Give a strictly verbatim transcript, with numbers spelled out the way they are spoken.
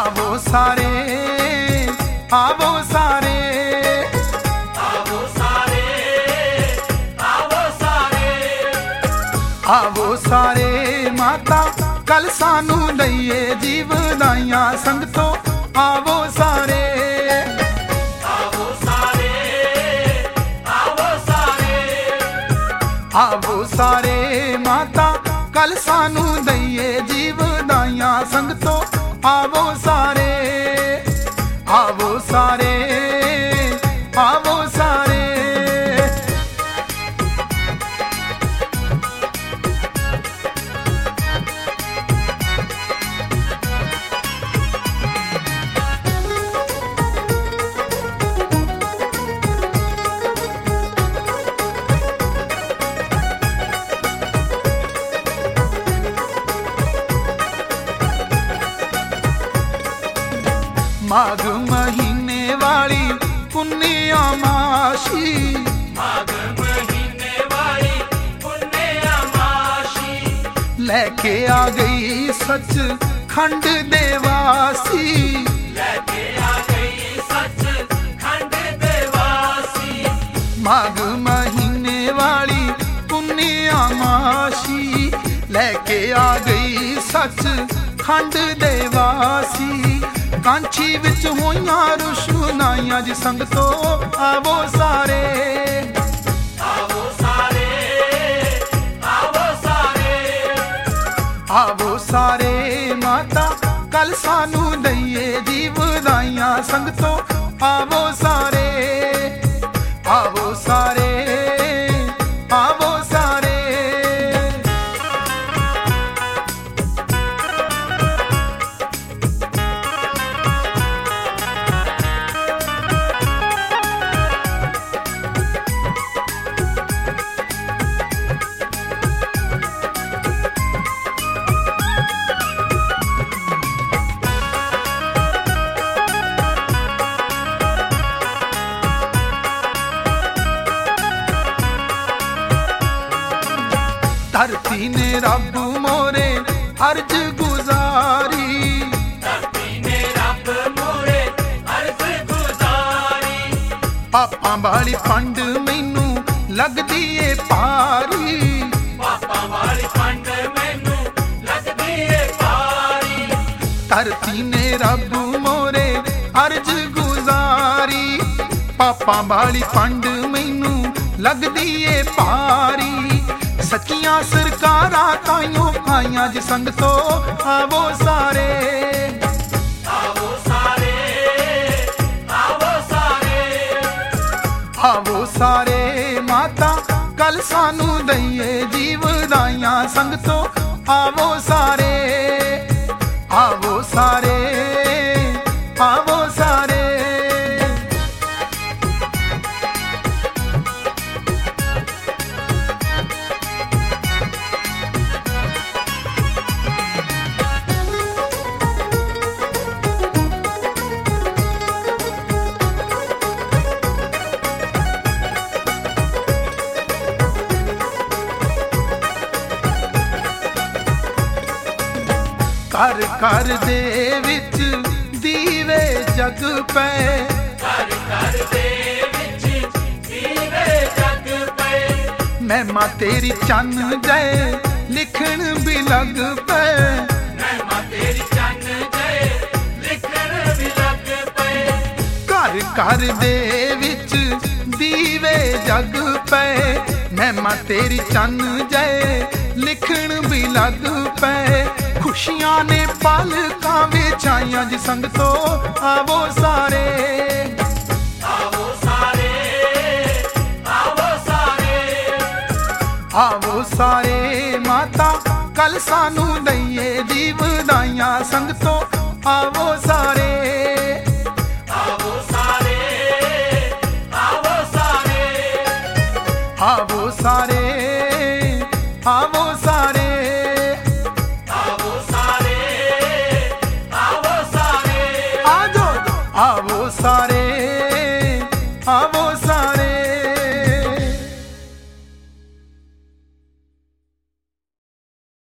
आवो सारे आवो सारे आवो सारे आवो सारे आवो सारे माता कल सानू लईए जीवदाइयां संगतो आवो सारे आवो सारे आवो सारे आवो सारे माता कल सानू दईए जीवदाइयां संगतो आवो सारे आवो सारे आवो सारे माघ महीने वाली पुण्य अमासी माघ महीने वाली पुण्य अमासी लेके आ गई सच खंड देवासी लेके आ गई सच खंड देवासी माघ महीने वाली पुण्य अमासी लेके आ गई सच खंड देवासी कांची विच होइयां रुशनाइयां जी संगतो आवो सारे आवो सारे आवो सारे आवो सारे माता कल सानू दईए जीवदाइयां संगतो आवो सारे आवो सारे आवो सारे धरती ने रब मोरे अर्ज गुजारी धरती ने रब मोरे अर्ज गुजारी पापा वाली पंड मैनू लगदी ए पारी पापा वाली पंड मैनू लगदी ए पारी धरती ने रब मोरे अर्ज गुजारी पापा वाली पंड मैनू लगदी ए पारी सचियां सरकारां ताइयों आइयां जी संगतो आवो सारे आवो सारे आवो सारे आवो सारे माता कल सानू दईए जीवदाइयां संगतो आवो सारे आवो सारे आवो सारे घर घर दे विच दीवे जग पे घर घर दे विच दीवे जग पे महिमा तेरी चन जय लिखण भी लग पे महिमा तेरी चन जय लिखण भी लग पे घर घर दे विच दीवे जग पे महिमा तेरी चन जय लिखण भी लग पे खुशियां ने पलकां विच आइयां जी संगतो आवो सारे आवो सारे आवो सारे आवो सारे माता कल सानू दईए जीवदाइयां संगतो आवो सारे आवो सारे आवो सारे आवो सारे आवो सारे आवो सारे आवो सारे आजो आवो सारे आवो